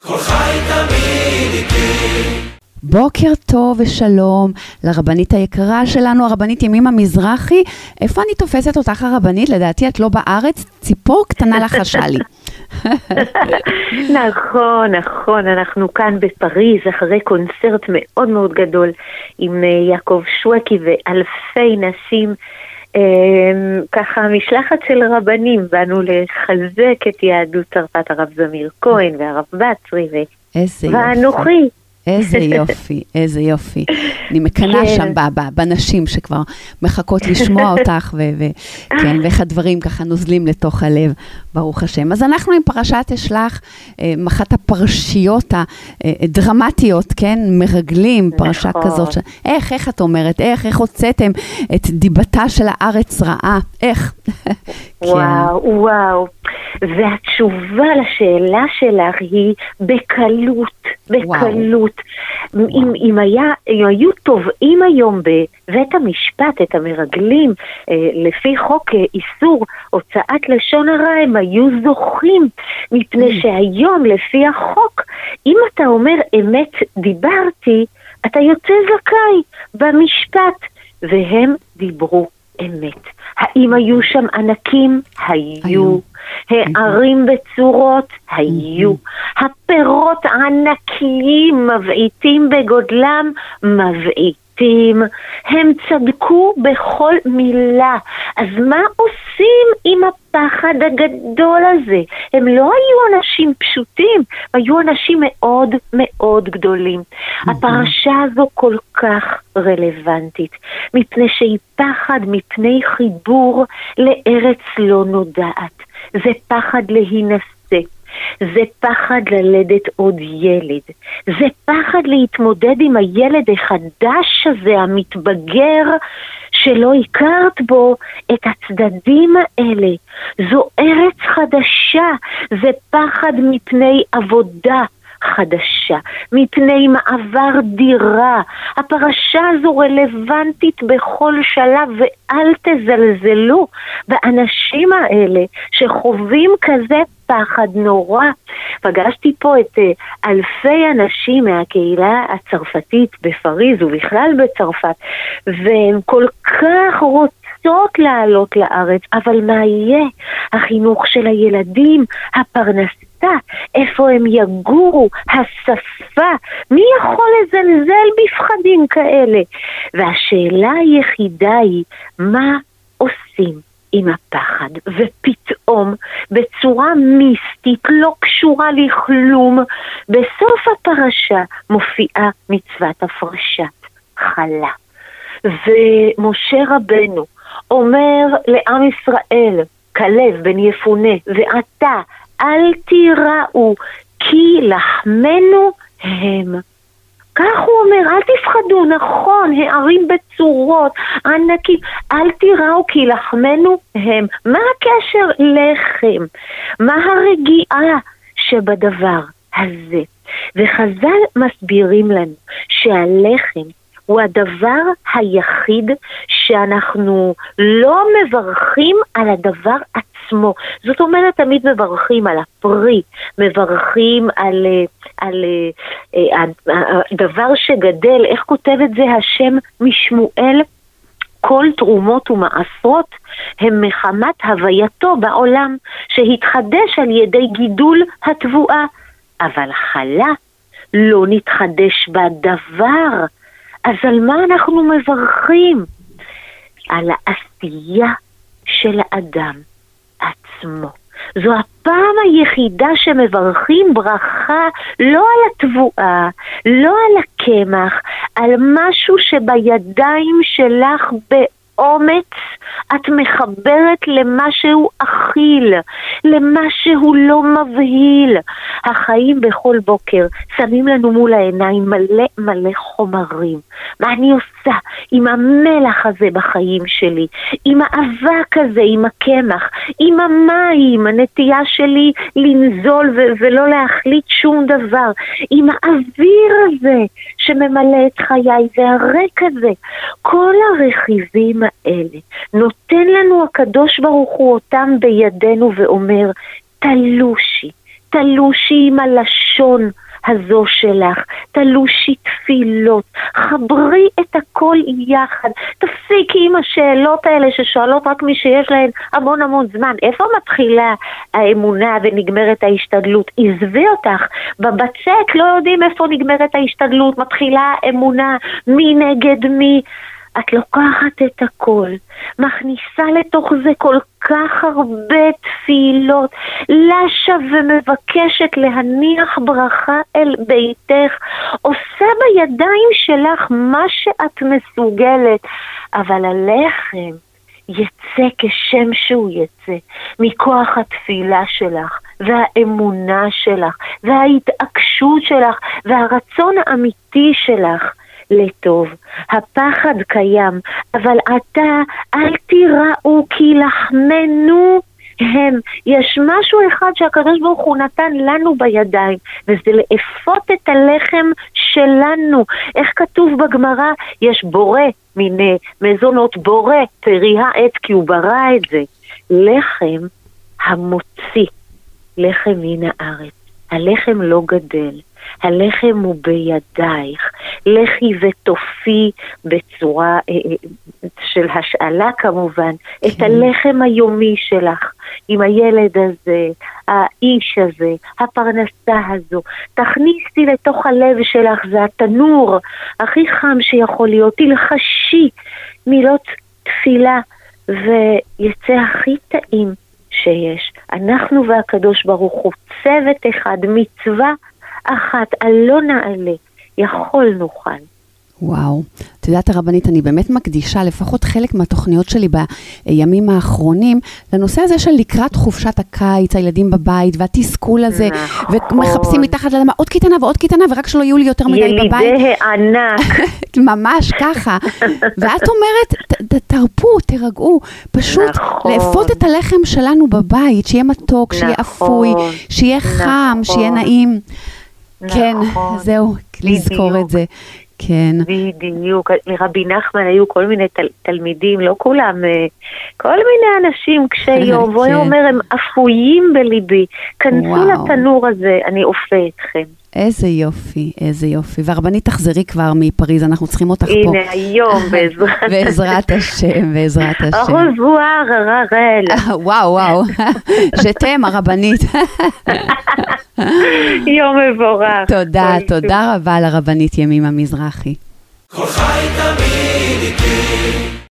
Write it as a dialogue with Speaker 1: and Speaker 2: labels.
Speaker 1: כל חי תמיד איתי.
Speaker 2: בוקר טוב ושלום לרבנית היקרה שלנו, הרבנית ימימה מזרחי. איפה אני תופסת אותך הרבנית? לדעתי את לא בארץ, ציפור קטנה לחשה לי.
Speaker 3: נכון, אנחנו כאן בפריז אחרי קונצרט מאוד מאוד גדול עם יעקב שווקי ואלפי נשים, ככה משלחת של רבנים, באנו לחזק את יהדות צרפת, הרב זמיר כהן והרב בצרי ואנוכי.
Speaker 2: איזה יופי, איזה יופי. אני מקנה שם בנשים שכבר מחכות לשמוע אותך, וכן, ואיך הדברים ככה נוזלים לתוך הלב, ברוך השם. אז אנחנו עם פרשת אשלח, אחת הפרשיות הדרמטיות, כן, מרגלים, פרשה כזאת. איך את אומרת? איך הוצאתם את דיבתה של הארץ רעה? איך?
Speaker 3: וואו. והתשובה לשאלה שלך היא בקלות. אם היו תובעים היום בבית המשפט את המרגלים לפי חוק איסור הוצאת לשון הרע, הם היו זוכים, מפני שהיום לפי החוק, אם אתה אומר אמת דיברתי, אתה יוצא זכאי במשפט, והם דיברו אמת. האם היו שם ענקים? היו. הערים בצורות? היו. הפירות ענקיים, מבעיטים בגודלם? מבעיטים. הם צדקו בכל מילה. אז מה עושים עם הפחד הגדול הזה? הם לא היו אנשים פשוטים, היו אנשים מאוד מאוד גדולים. הפרשה הזו כל כך רלוונטית, מפני שהיא פחד מפני חיבור לארץ לא נודעת. זה פחד להינשא, זה פחד ללדת עוד ילד, זה פחד להתמודד עם הילד החדש הזה, המתבגר, שלא הכרת בו את הצדדים האלה. זו ארץ חדשה, זה פחד מפני עבודה חדשה, מפני מעבר דירה. הפרשה הזו רלוונטית בכל שלב, ואל תזלזלו באנשים האלה שחווים כזה פחד נורא. פגשתי פה את אלפי אנשים מהקהילה הצרפתית בפריז ובכלל בצרפת, והם כל כך רוצות לעלות לארץ, אבל מה יהיה? החינוך של הילדים, הפרנסה, איפה הם יגורו, השפה, מי יכול לזלזל בפחדים כאלה? והשאלה היחידה היא, מה עושים עם הפחד? ופתאום בצורה מיסטית, לא קשורה לכלום, בסוף הפרשה מופיעה מצוות הפרשת חלה. ומשה רבנו אומר לעם ישראל, כלב בן יפונה, ואתה אל תיראו, כי לחמנו הם. כך הוא אומר, אל תפחדו, נכון, הערים בצורות, ענקים, אל תיראו כי לחמנו הם. מה הקשר לחם? מה הרגיעה שבדבר הזה? וחז"ל מסבירים לנו שהלחם הוא הדבר היחיד שאנחנו לא מברכים על הדבר עצמו. זאת אומרת, תמיד מברכים על הפרי, מברכים על הדבר שגדל. איך כותב את זה השם משמואל? כל תרומות ומעשרות הם מחמת הווייתו בעולם, שהתחדש על ידי גידול התבואה. אבל חלה לא נתחדש בדבר. אז על מה אנחנו מברכים? על העשייה של האדם עצמו. זו הפעם היחידה שמברכים ברכה לא על התבואה, לא על הקמח, על משהו שבידיים שלך באומץ את מחברת למשהו אכיל, למשהו לא מבהיל. החיים בכל בוקר שמים לנו מול העיניים מלא מלא חומרים. מה אני עושה עם המלח הזה בחיים שלי, עם האבק הזה, עם הקמח, עם המים, הנטייה שלי לנזול ולא להחליט שום דבר, עם האוויר הזה שממלא את חיי והריק הזה. כל הרכיבים האלה נותן לנו הקדוש ברוך הוא אותם בידינו ואומר, תלושי, תלושי עם הלשון הזו שלך, תלושי תפילות, חברי את הכל יחד, תפסיקי עם השאלות האלה ששואלות רק מי שיש להן המון המון זמן, איפה מתחילה האמונה ונגמרת ההשתדלות? עזבי אותך, בבצק לא יודעים איפה נגמרת ההשתדלות, מתחילה האמונה, מי נגד מי, את לוקחת את הכל, מכניסה לתוך זה כל כך הרבה תפילות, לשה ומבקשת להניח ברכה אל ביתך, עושה בידיים שלך מה שאת מסוגלת, אבל הלחם יצא כשם שהוא יצא, מכוח התפילה שלך, והאמונה שלך, וההתעקשות שלך, והרצון האמיתי שלך, לטוב. הפחד קיים, אבל אתה אל תיראו כי לחמנו הם. יש משהו אחד שהקדוש ברוך הוא נתן לנו בידיים, וזה לאפות את הלחם שלנו. איך כתוב בגמרא? יש בורא מיני מזונות, בורא פרי העץ, כי הוא ברא את זה. לחם המוציא לחם מן הארץ. הלחם לא גדל, הלחם הוא בידייך, לכי ותופי בצורה של השאלה כמובן, את הלחם היומי שלך, עם הילד הזה, האיש הזה, הפרנסה הזו, תכניסי לתוך הלב שלך, זה התנור הכי חם שיכול להיות, תלחשי מילות תפילה, ויצא הכי טעים שיש. אנחנו והקדוש ברוך הוא צוות אחד, מצווה אחת, לא נעלה, יכול נוכל.
Speaker 2: וואו, את יודעת הרבנית, אני באמת מקדישה לפחות חלק מהתוכניות שלי בימים האחרונים, לנושא הזה של לקראת חופשת הקיץ, הילדים בבית, והתסכול הזה,
Speaker 3: נכון.
Speaker 2: ומחפשים מתחת לאדמה עוד קטנה ועוד קטנה, ורק שלא יהיו לי יותר מדי בבית.
Speaker 3: ילידי הענק.
Speaker 2: ממש ככה. ואת אומרת, תרפו, תרגעו, פשוט
Speaker 3: נכון.
Speaker 2: לאפות את הלחם שלנו בבית, שיהיה מתוק, שיהיה אפוי, שיהיה חם, שיהיה נעים. כן, זהו, לזכור את זה. כן.
Speaker 3: בדיוק, לרבי נחמן היו כל מיני תלמידים, לא כולם, כל מיני אנשים קשי יום, והוא אומר, הם אפויים בליבי, כנסו לתנור הזה, אני אופה אתכם.
Speaker 2: איזה יופי, איזה יופי. והרבנית תחזרי כבר מפריז, אנחנו צריכים אותך פה.
Speaker 3: הנה, היום,
Speaker 2: בעזרת השם, בעזרת השם.
Speaker 3: הרבואר, הררל.
Speaker 2: וואו, וואו. שתם, הרבנית.
Speaker 3: יום מבורך.
Speaker 2: תודה, תודה רבה לרבנית ימימה מזרחי.
Speaker 1: כל חי תמיד איתי